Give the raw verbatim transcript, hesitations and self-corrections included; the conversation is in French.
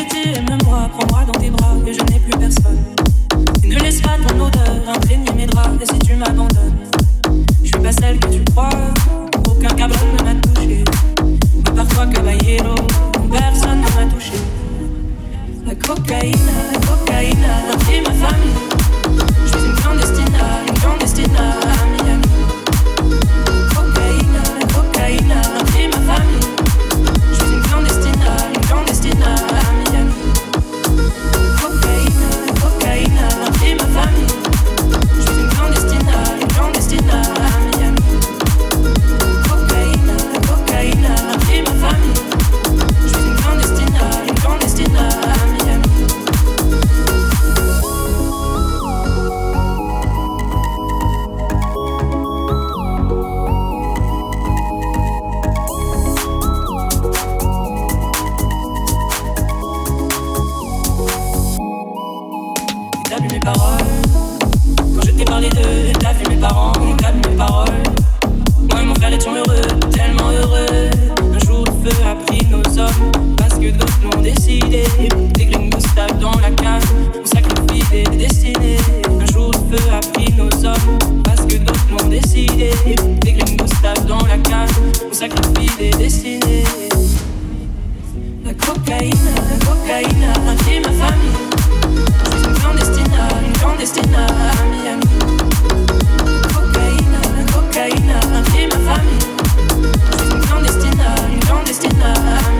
vérité, aime-moi, prends-moi dans tes bras, et je n'ai plus personne. Et ne laisse pas ton odeur imprégner mes draps, et si tu m'abandonnes, je suis pas celle que tu crois, aucun cabron ne m'a touché. À part toi, caballero, personne ne m'a touché. La cocaïne, la cocaïne a pris ma famille. Je suis une clandestina, une clandestina à Miami. La cocaïne, la cocaïne a pris ma famille. Je suis une clandestina, une clandestina à Miami. La cocaïne, la cocaïne a pris ma famille. Je suis une clandestina, une clandestina à Miami. La cocaïne, la cocaïne a pris ma famille. Je suis une clandestina, une clandestina à Miami. T'as vu mes paroles quand je t'ai parlé d'eux, t'as vu mes parents, t'as vu mes paroles. Moi et mon frère étions heureux, tellement heureux. Un jour le feu a pris nos hommes, parce que d'autres l'ont décidé. Des gringos tapent dans la cave, on sacrifie des destinées. Un jour le feu a pris nos hommes, parce que d'autres l'ont décidé. Des gringos tapent dans la cave, on sacrifie des destinées. La cocaïne, la cocaïne a pris ma famille. Je suis une clandestina, une clandestina à Miami. La cocaïne, la cocaïne a pris ma famille. Je suis une clandestina, une clandestina à Miami.